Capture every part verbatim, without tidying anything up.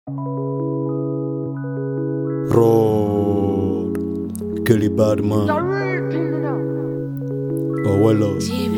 Road, Kelly Badman, Owelo.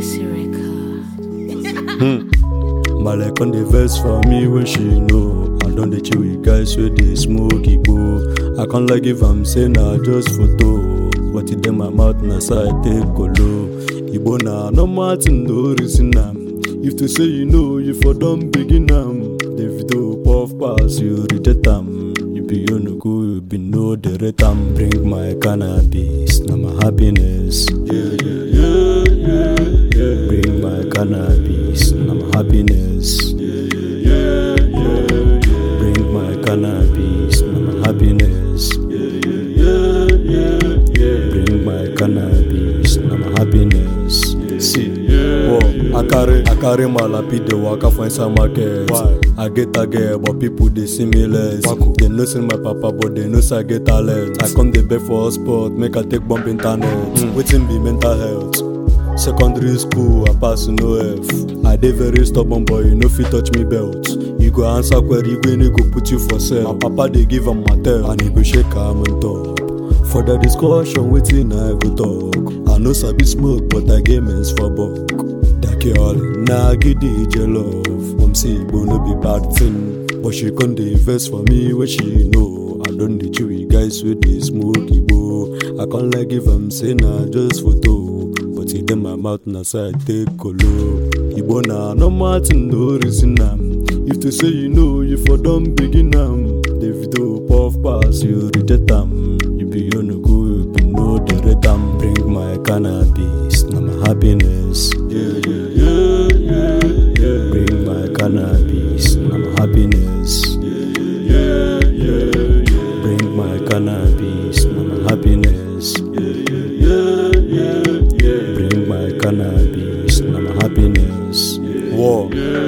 Hmm. Malek on the verse for me when she know. I don't dey chill with guys where they smoke igbo. I can't like if I'm saying I just photo. What it in my mouth na side take kolo. Igbo na no matin no reason am. If to say you know, you for don't begin am. The video puff pass you reject am. You be you no go, you be no the rate am. Bring my cannabis, na my happiness. Yeah yeah yeah yeah yeah. Bring my cannabis, na my happiness. Yeah yeah yeah yeah yeah. Bring my cannabis, na my happiness. Yeah yeah yeah yeah yeah. Bring my cannabis, na my happiness. See, whoa, I carry, I carry my lapid, they walk off inside market. Why? I get a girl, but people they see me less. They know see my papa, but they know say I get talent. I come they beg for a sport, make I take bump internet. Mm. Waiting be mental health. Secondary school, I pass no F. I dey very stubborn, boy, you know fit touch me belt. You go answer query, when you go put you for sale. My papa they give him my tail, and he go shake am on top. For the discussion, waiting I go talk. I know sabi smoke, but I get mens for buck. That girl, nah get the love. Mom say Igbo no be bad thing, but she can't invest for me where she know. I don't dey chill with guys with the smoke Igbo. I can't like if I'm saying I just photo, but it in my mouth na side take kolo. Igbo na no matin no reason am. If to say you know, you for don't begin am. The video puff pass you reject am. You be you no go, you be no the rate am. Bring my cannabis, na my happiness. Yeah yeah yeah yeah yeah. Bring my cannabis, na my happiness. Yeah yeah yeah yeah. Bring my cannabis, na my happiness. Yeah yeah yeah yeah yeah. Bring my cannabis, na my happiness. Whoa,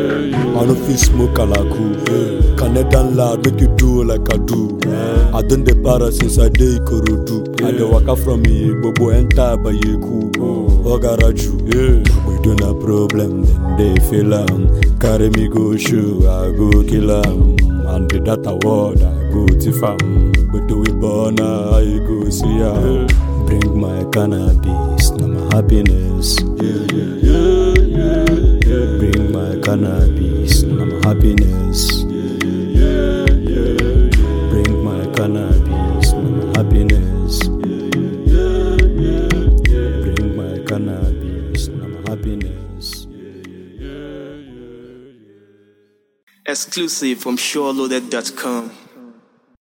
I no fit smoke alaku. Yeah. Canadian lad make you do like I do. Yeah. I done the para since I dey Ikorodu. Yeah. I dey waka from me, Bobo enter by Yeku. Ogaraju, yeah. We don't have problem, then they feel am. Carry me go show, I go kill am. And the data word, I go tiff am. But do we born, I go see am. Yeah. Bring my cannabis, na my happiness. Yeah yeah yeah yeah yeah. Bring my cannabis, na my happiness. Yeah yeah yeah yeah yeah. Bring my cannabis, na my happiness. Yeah yeah yeah yeah yeah. Bring my cannabis, na my happiness. Yeah yeah yeah yeah yeah. Exclusive from sure loaded dot com.